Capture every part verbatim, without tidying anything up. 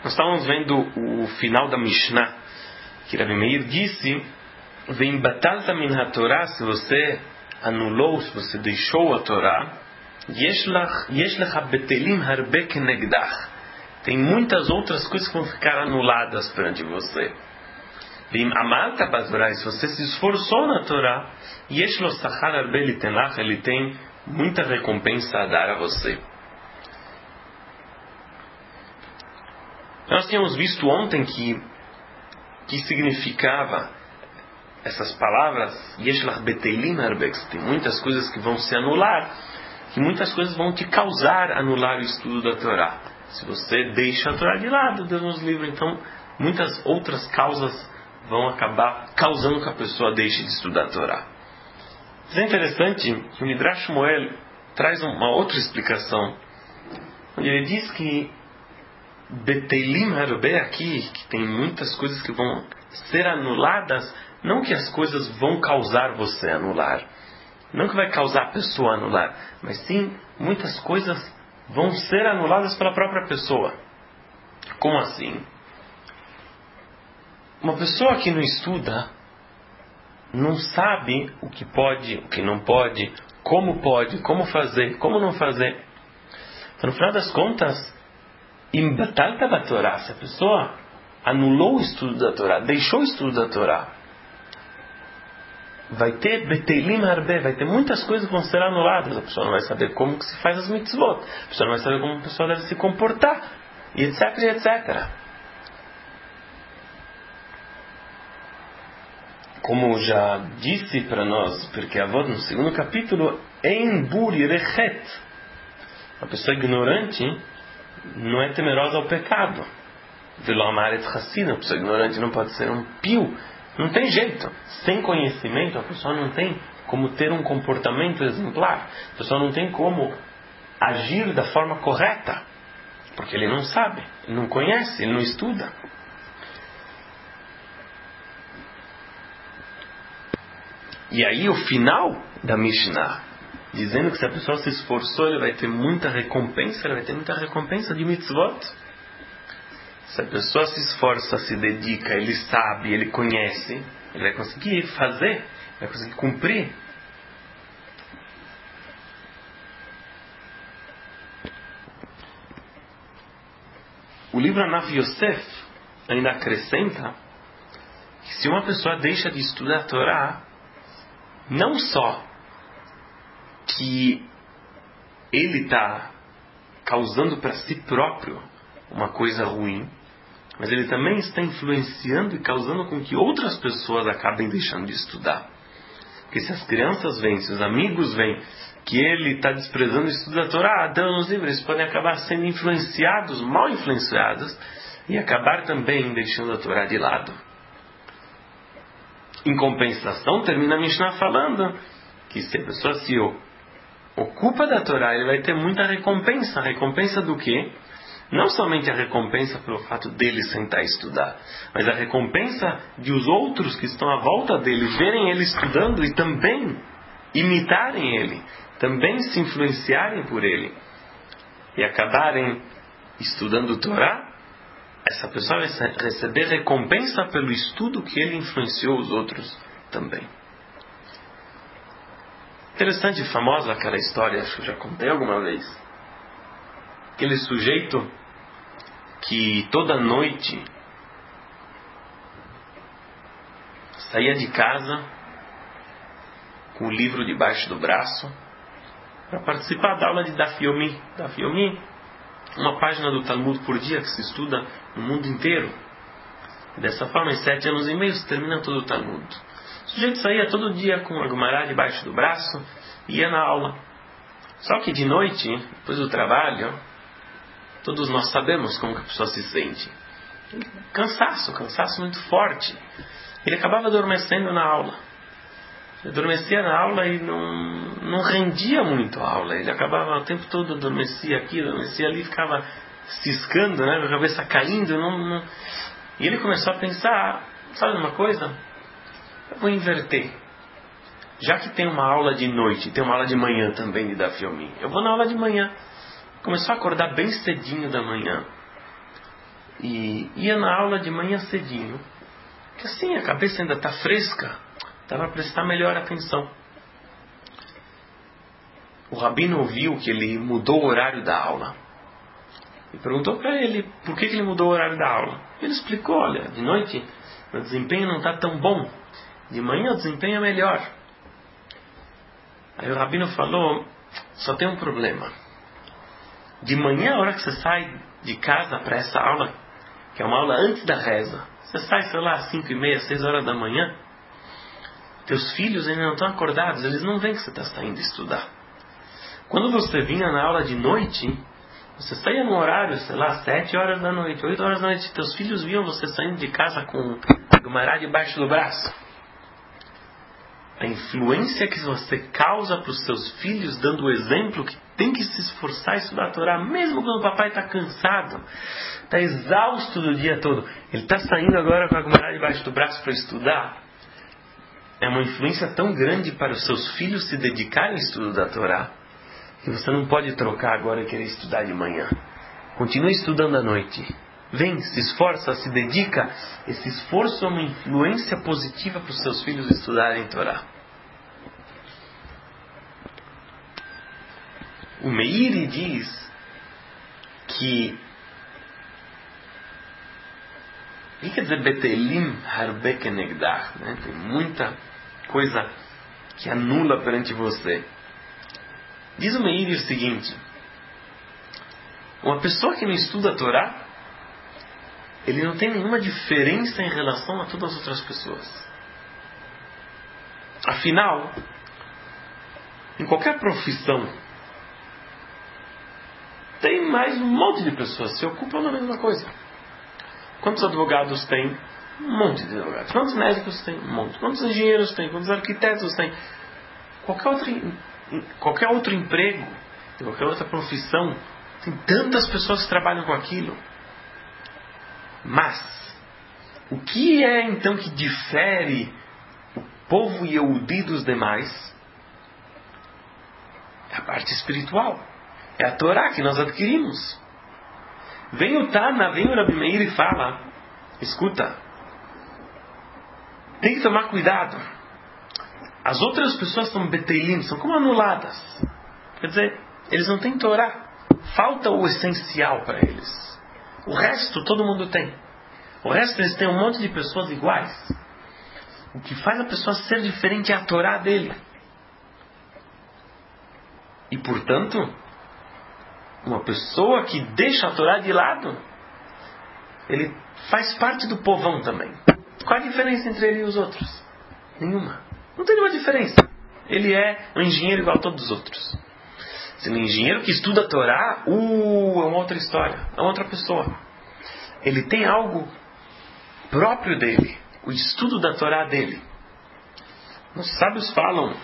Nós estávamos vendo o final da Mishnah, que Rabi Meir disse: Vem batalta min ha-Torah, se você anulou, se você deixou a Torá, yesh lecha betelim harbe kenegdach, tem muitas outras coisas que vão ficar anuladas perante você. Vem amalta batorá, se você se esforçou na Torá, yesh lo sachar harbe litenach, ele tem muita recompensa a dar a você. Nós tínhamos visto ontem que que significava essas palavras, Yeshlach Betelim Arbex, tem muitas coisas que vão se anular, que muitas coisas vão te causar anular o estudo da Torá. Se você deixa a Torá de lado, Deus nos livre, então muitas outras causas vão acabar causando que a pessoa deixe de estudar a Torá. Mas é interessante que o Midrash Shmuel traz uma outra explicação, onde ele diz que Betelim Harbe aqui, que tem muitas coisas que vão ser anuladas, não que as coisas vão causar você anular, não que vai causar a pessoa anular, mas sim, muitas coisas vão ser anuladas pela própria pessoa. Como assim? Uma pessoa que não estuda, não sabe o que pode, o que não pode, como pode, como fazer, como não fazer. Então, no final das contas, imbatalta da Torá, se a pessoa anulou o estudo da Torá, deixou o estudo da Torá, vai ter betelim harbe, vai ter muitas coisas que vão ser anuladas. A pessoa não vai saber como que se faz as mitzvot, a pessoa não vai saber como a pessoa deve se comportar, e etc, e etcétera. Como já disse para nós, porque a voz no segundo capítulo, em buri rechet, a pessoa ignorante não é temerosa ao pecado. Velo amaret chassidá, a pessoa ignorante não pode ser um pio. Não tem jeito. Sem conhecimento, a pessoa não tem como ter um comportamento exemplar. A pessoa não tem como agir da forma correta. Porque ele não sabe, ele não conhece, ele não estuda. E aí o final da Mishnah, dizendo que se a pessoa se esforçou, ele vai ter muita recompensa, ele vai ter muita recompensa de mitzvot. Se a pessoa se esforça, se dedica, ele sabe, ele conhece, ele vai conseguir fazer, vai conseguir cumprir. O livro Anaf Yosef ainda acrescenta que se uma pessoa deixa de estudar a Torá, não só que ele está causando para si próprio uma coisa ruim, mas ele também está influenciando e causando com que outras pessoas acabem deixando de estudar. Porque se as crianças vêm, se os amigos vêm, que ele está desprezando o estudo da Torá, Deus nos livre, eles podem acabar sendo influenciados, mal influenciados, e acabar também deixando a Torá de lado. Em compensação, termina a Mishnah falando que se a pessoa se ocupa da Torá, ele vai ter muita recompensa. Recompensa do quê? Não somente a recompensa pelo fato dele sentar e estudar, mas a recompensa de os outros que estão à volta dele verem ele estudando e também imitarem ele, também se influenciarem por ele e acabarem estudando Torá. Essa pessoa vai receber recompensa pelo estudo que ele influenciou os outros também. Interessante e famosa aquela história, acho que eu já contei alguma vez. Aquele sujeito que toda noite saía de casa com o livro debaixo do braço para participar da aula de Daf Yomi. Daf Yomi, uma página do Talmud por dia que se estuda no mundo inteiro. Dessa forma, em sete anos e meio se termina todo o Talmud. O sujeito saía todo dia com a Gumará debaixo do braço e ia na aula. Só que de noite, depois do trabalho, todos nós sabemos como que a pessoa se sente. Cansaço, cansaço muito forte. Ele acabava adormecendo na aula. Ele adormecia na aula e não, não rendia muito a aula. Ele acabava o tempo todo, adormecia aqui, adormecia ali, ficava ciscando, né, com a cabeça caindo. Não, não... E ele começou a pensar, sabe uma coisa? Eu vou inverter. Já que tem uma aula de noite, tem uma aula de manhã também de Daf Yomi, eu vou na aula de manhã. Começou a acordar bem cedinho da manhã. e ia na aula de manhã cedinho, que assim a cabeça ainda está fresca, dá para prestar melhor atenção. O rabino ouviu que ele mudou o horário da aula e perguntou para ele por que, que ele mudou o horário da aula. Ele explicou: olha, de noite o desempenho não está tão bom, de manhã o desempenho é melhor. Aí o rabino falou: só tem um problema. De manhã, a hora que você sai de casa para essa aula, que é uma aula antes da reza, você sai, sei lá, às cinco e meia, seis horas da manhã, teus filhos ainda não estão acordados, eles não veem que você está saindo estudar. Quando você vinha na aula de noite, você saía no horário, sei lá, sete horas da noite, oito horas da noite, teus filhos viam você saindo de casa com a Gumará debaixo do braço. A influência que você causa para os seus filhos, dando o exemplo que tem que se esforçar e estudar a Torá, mesmo quando o papai está cansado, está exausto do dia todo, ele está saindo agora com a Gumará debaixo do braço para estudar. É uma influência tão grande para os seus filhos se dedicarem ao estudo da Torá, que você não pode trocar agora e querer estudar de manhã. Continue estudando à noite. Vem, se esforça, se dedica. Esse esforço é uma influência positiva para os seus filhos estudarem Torá. O Meiri diz que... O que quer dizer Betelim harbe kenegdach? Né? Tem muita coisa que anula perante você. Diz o Meiri o seguinte: uma pessoa que não estuda a Torá, ele não tem nenhuma diferença em relação a todas as outras pessoas. Afinal, em qualquer profissão, tem mais um monte de pessoas que se ocupam da mesma coisa. Quantos advogados tem? Um monte de advogados. Quantos médicos tem? Um monte. Quantos engenheiros tem? Quantos arquitetos tem? Qualquer outro, qualquer outro emprego, qualquer outra profissão, tem tantas pessoas que trabalham com aquilo. Mas, o que é então que difere o povo Yehudi dos demais? É a parte espiritual. É a Torá que nós adquirimos. Vem o Tana, vem o Rabi Meir e fala: escuta, tem que tomar cuidado. As outras pessoas são betelim, são como anuladas. Quer dizer, eles não têm Torá. Falta o essencial para eles. O resto todo mundo tem. O resto eles têm um monte de pessoas iguais. O que faz a pessoa ser diferente é a Torá dele. E portanto, uma pessoa que deixa a Torá de lado, ele faz parte do povão também. Qual a diferença entre ele e os outros? Nenhuma. Não tem nenhuma diferença. Ele é um engenheiro igual a todos os outros. Se um engenheiro que estuda a Torá, uh, é uma outra história, é uma outra pessoa. Ele tem algo próprio dele, o estudo da Torá dele. Os sábios falam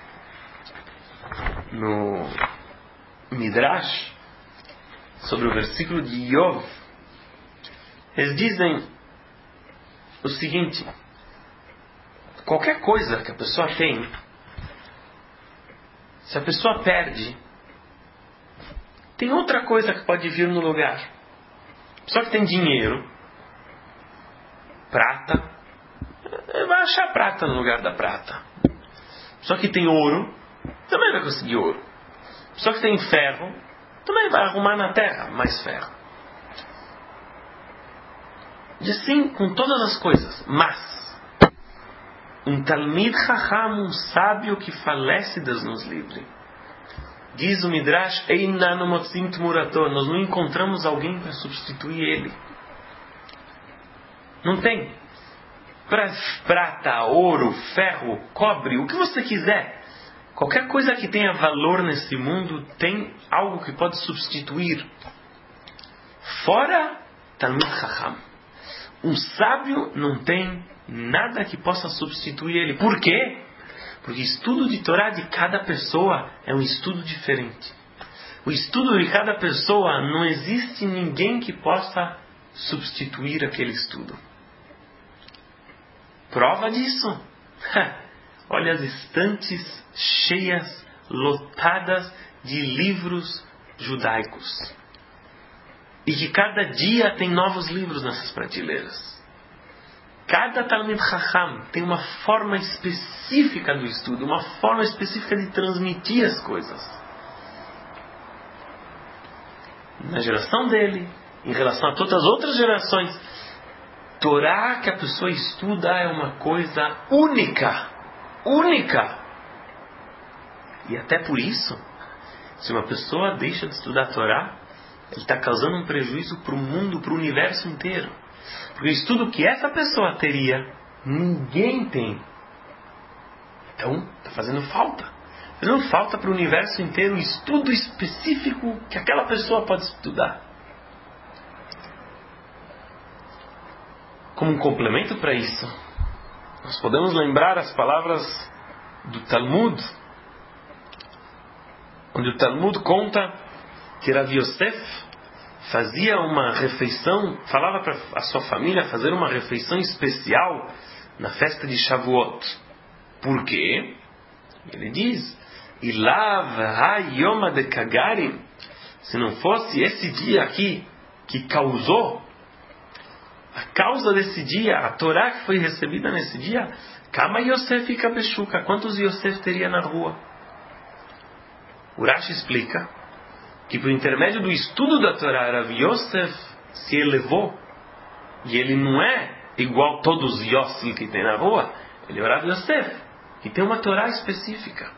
no Midrash sobre o versículo de Iov. Eles dizem o seguinte: qualquer coisa que a pessoa tem, se a pessoa perde, tem outra coisa que pode vir no lugar. A pessoa que tem dinheiro, prata, vai achar prata no lugar da prata. A pessoa que tem ouro, também vai conseguir ouro. A pessoa que tem ferro, também vai arrumar na terra mais ferro. E assim com todas as coisas. Mas um Talmid Chacham, um sábio que falece, Deus nos livre. Diz o Midrash: Einanu motzim tmurato. Nós não encontramos alguém para substituir ele. Não tem. Prata, ouro, ferro, cobre, o que você quiser. Qualquer coisa que tenha valor nesse mundo tem algo que pode substituir. Fora Talmid Chacham. Um sábio não tem nada que possa substituir ele. Por quê? Porque o estudo de Torá de cada pessoa é um estudo diferente. O estudo de cada pessoa, não existe ninguém que possa substituir aquele estudo. Prova disso? Olha as estantes cheias, lotadas de livros judaicos. E que cada dia tem novos livros nessas prateleiras. Cada Talmid Chacham tem uma forma específica do estudo, uma forma específica de transmitir as coisas. Na geração dele, em relação a todas as outras gerações, Torá que a pessoa estuda é uma coisa única. Única. E até por isso, se uma pessoa deixa de estudar a Torá, ele está causando um prejuízo para o mundo, para o universo inteiro. Porque o estudo que essa pessoa teria, ninguém tem. Então, está fazendo falta. Fazendo falta para o universo inteiro um estudo específico que aquela pessoa pode estudar. Como um complemento para isso, nós podemos lembrar as palavras do Talmud, onde o Talmud conta que Rav Yosef fazia uma refeição, falava para a sua família fazer uma refeição especial na festa de Shavuot. Por quê? Ele diz, Ilav ha-yoma de kagarim, se não fosse esse dia aqui que causou, a causa desse dia, a Torá que foi recebida nesse dia, Kama Yosef e Kabeshuka, quantos Yosef teria na rua? O Rashi explica que por intermédio do estudo da Torá, Rav Yosef se elevou, e ele não é igual todos os Yosef que tem na rua, ele é o Rav Yosef, que tem uma Torá específica.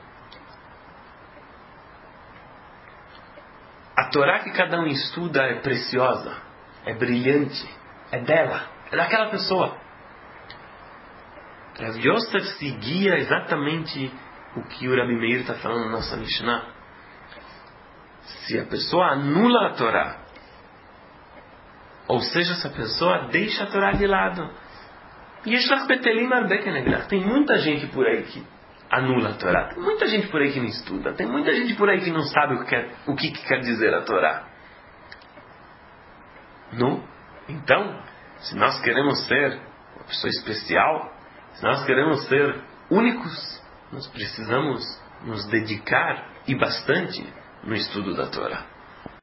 A Torá que cada um estuda é preciosa, é brilhante, é dela, é daquela pessoa. Rav Yosef seguia exatamente o que o Rabi Meir está falando na nossa Mishnah. Se a pessoa anula a Torá, ou seja, se a pessoa deixa a Torá de lado, tem muita gente por aí que anula a Torá, tem muita gente por aí que não estuda, tem muita gente por aí que não sabe o que quer, o que quer dizer a Torá. Não? Então, se nós queremos ser uma pessoa especial, se nós queremos ser únicos, nós precisamos nos dedicar, e bastante, no estudo da Torá.